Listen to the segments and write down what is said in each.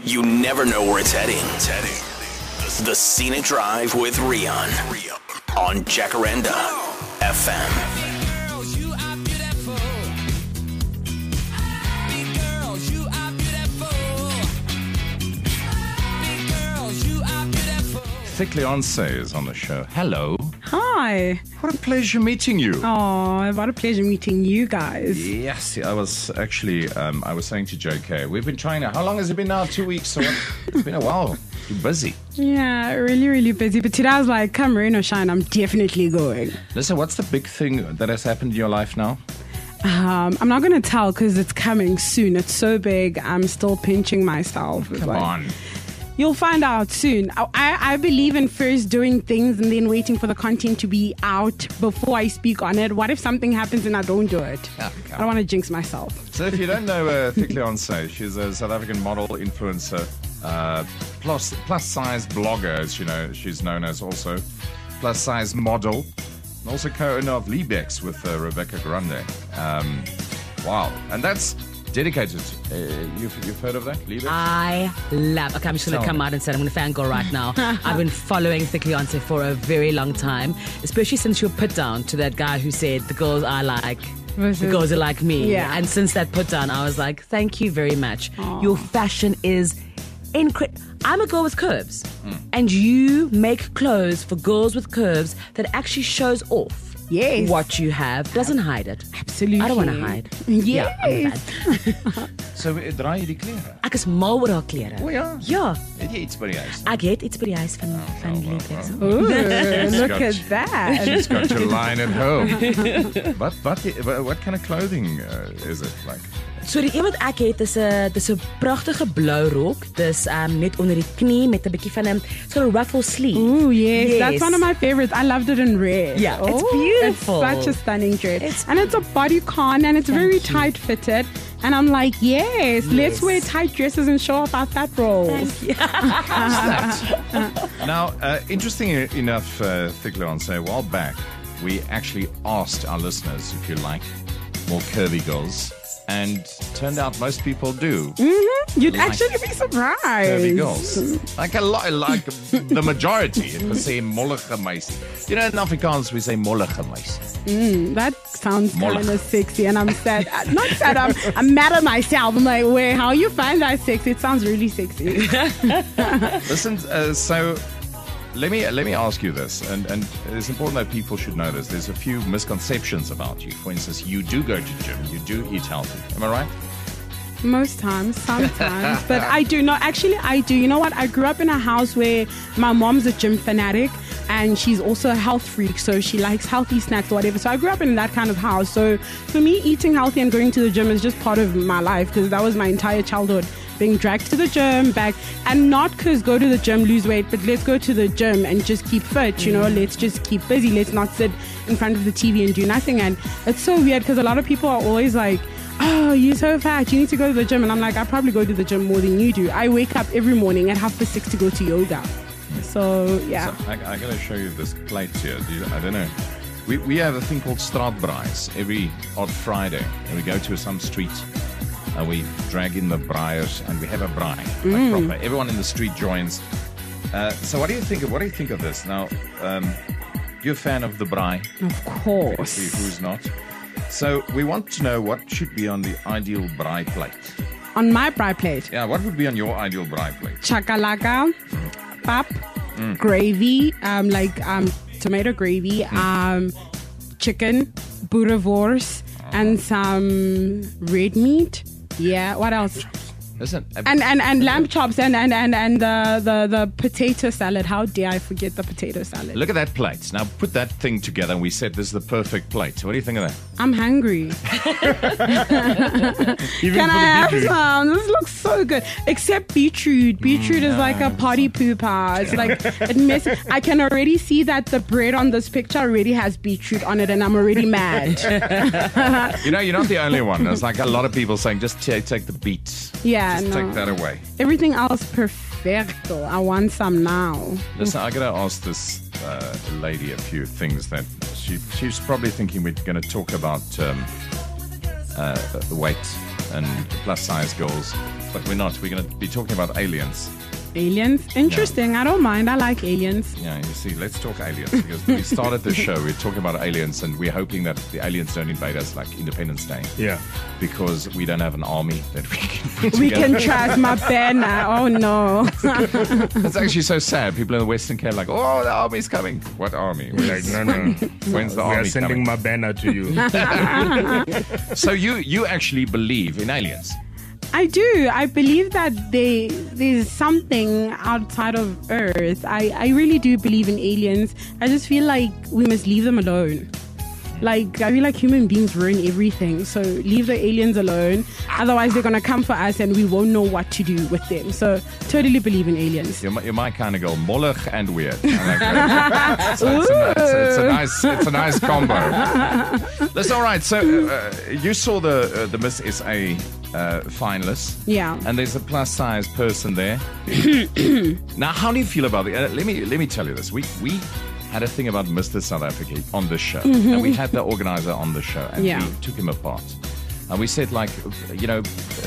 You never know where it's heading. The Scenic Drive with Rian on Jacaranda FM. Thick Leonce is on the show. Hello. Hi. What a pleasure meeting you. Oh, what a pleasure meeting you guys. Yes, I was actually, I was saying to JK, we've been trying to, how long has it been now? 2 weeks? Or what? It's been a while. You're busy. Yeah, really, really busy. But today I was like, come rain or shine, I'm definitely going. Listen, what's the big thing that has happened in your life now? I'm not going to tell because it's coming soon. It's so big. I'm still pinching myself. Come on. You'll find out soon. I believe in first doing things and then waiting for the content to be out before I speak on it. What if something happens and I don't do it? I don't want to jinx myself. So if you don't know Thick Leonce, she's a South African model, influencer, plus size blogger, as you know, she's known as also, plus size model, and also co-owner of Lebex with Rebecca Grande. Wow. And that's dedicated. You've heard of that, Lebex? I love. Okay, I'm just going to come out and say I'm going to fangirl right now. I've been following Thick Leonce for a very long time, especially since your put down to that guy who said the girls I like. The girls are like me. Yeah. And since that put down, I was like, thank you very much. Your fashion is incredible. I'm a girl with curves, and you make clothes for girls with curves that actually shows off. Yes. What you have doesn't hide it. Absolutely. I don't want to hide. Yes. Ja, I'm bad. So draai jy die klere? Ek is mal oor haar klere. O ja. Ja, Het jy iets by die huis? ek het iets by die huis van Lebex. Ooh, look got- at that. She's got your line at home. What kind of clothing is it like? So die een wat ek het is 'n pragtige blou rok. Dis net onder die knie met 'n bietjie van 'n so 'n ruffle sleeve. Ooh, yes. That's one of my favorites. I loved it in red. Yeah, it's beautiful. It's such a stunning dress. It's It's a bodycon and it's very tight fitted. And I'm like, yes, let's wear tight dresses and show off our fat rolls. Now, interesting enough, Thick Leonce, a while back, we actually asked our listeners if you like more curvy girls, and turned out most people do. You'd Like actually be surprised. Curvy girls. Like a lot, like the majority. It was say mollige meisie. You know, in Afrikaans we say mollige meisie. That sounds Mollig. kind of sexy, and I'm sad. Not sad. I'm mad at myself. I'm like, wait, how you find that sexy? It sounds really sexy. Listen, so let me ask you this, and it's important that people should know this. There's a few misconceptions about you. For instance, you do go to gym, you do eat healthy. Am I right? Most times, sometimes, but I do not. Actually, I do. You know what? I grew up in a house where my mom's a gym fanatic, and she's also a health freak, so she likes healthy snacks or whatever. So I grew up in that kind of house. So for me, eating healthy and going to the gym is just part of my life, because that was my entire childhood. Being dragged to the gym, back, and not because go to the gym, lose weight, but let's go to the gym and just keep fit, you know, let's just keep busy, let's not sit in front of the TV and do nothing. And it's so weird because a lot of people are always like, oh, you're so fat, you need to go to the gym. And I'm like, I probably go to the gym more than you do. I wake up every morning at 6:30 to go to yoga. So, yeah. So I got to show you this plate here. I don't know. We have a thing called straatbraais every odd Friday, and we go to some street and we drag in the braaiers and we have a braai, like proper. Everyone in the street joins. So what do you think of this? Now, you're a fan of the braai. Of course. Obviously, who's not? So we want to know what should be on the ideal braai plate. On my braai plate, Yeah, what would be on your ideal braai plate? chakalaka, pap, gravy, tomato gravy, chicken, boerewors, and some red meat. Yeah, what else? Listen, And lamb chops and the potato salad. How dare I forget the potato salad? look at that plate. Now put that thing together and we said this is the perfect plate. What do you think of that? I'm hungry. Even Can I have some? This looks so good. Except beetroot. Beetroot is like a party pooper. It's like it messes. I can already see that the bread on this picture already has beetroot on it, and I'm already mad. You know, you're not the only one. There's like a lot of people saying just take the beets. Yeah, Just no. take that away. Everything else perfecto. I want some now. Listen, I gotta ask this lady a few things that she's probably thinking we're going to talk about weight and plus size goals. but we're not. We're going to be talking about aliens. Aliens? Interesting. Yeah. I don't mind. I like aliens. Yeah, you see, let's talk aliens because we started the show, we're talking about aliens and we're hoping that the aliens don't invade us like Independence Day. Yeah. Because we don't have an army that we can put We together. can trust my banner. Oh, no. That's actually so sad. People in the Western Cape are like, oh, the army's coming. What army? We're like, no. When's the We are army sending coming? my banner to you. So you actually believe in aliens? I do. I believe that there's something outside of Earth. I really do believe in aliens. I just feel like we must leave them alone. Like, I feel like human beings ruin everything. So leave the aliens alone. Otherwise, they're going to come for us and we won't know what to do with them. So totally believe in aliens. You're my kind of girl, mollig and weird. I like that. So it's a nice combo. That's all right. So you saw the Miss SA finalists. Yeah. And there's a plus size person there. Now, how do you feel about it? Let me tell you this. We had a thing about Mr. South Africa on this show. And we had the organizer on the show. And we took him apart. And we said, like, you know,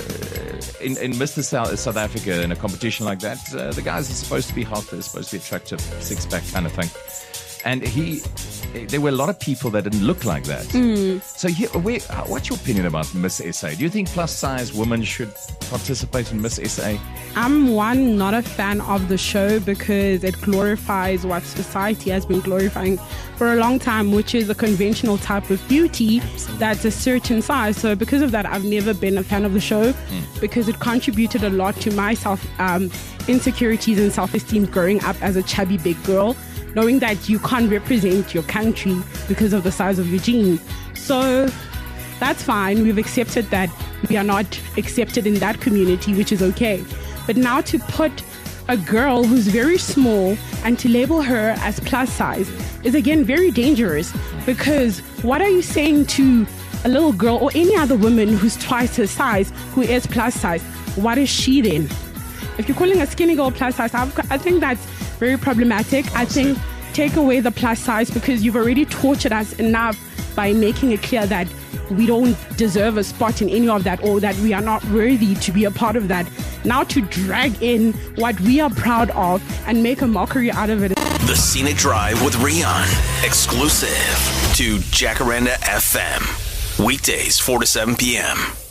in Mr. South Africa, in a competition like that, the guys are supposed to be hot, they're supposed to be attractive, six-pack kind of thing. And there were a lot of people that didn't look like that. So what's your opinion about Miss SA? Do you think plus-size women should participate in Miss SA? I'm not a fan of the show because it glorifies what society has been glorifying for a long time, which is a conventional type of beauty that's a certain size. So because of that, I've never been a fan of the show because it contributed a lot to my insecurities and self-esteem growing up as a chubby big girl, knowing that you can't represent your country because of the size of your jeans. So that's fine. We've accepted that we are not accepted in that community, which is okay. But now to put a girl who's very small and to label her as plus size is again very dangerous, because what are you saying to a little girl or any other woman who's twice her size who is plus size? What is she then? If you're calling a skinny girl plus size, I think that's very problematic. I think take away the plus size, because you've already tortured us enough by making it clear that we don't deserve a spot in any of that, or that we are not worthy to be a part of that. Now to drag in what we are proud of and make a mockery out of it. The Scenic Drive with Rian, exclusive to Jacaranda FM. Weekdays 4 to 7 p.m.